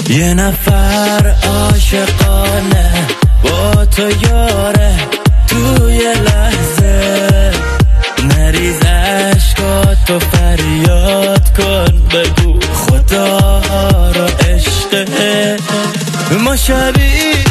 یه نفر عاشقانه با تو یاره، توی لحظه نریز عشقاتو فریاد کن، بگو خدا رو عشقه. ما شبیه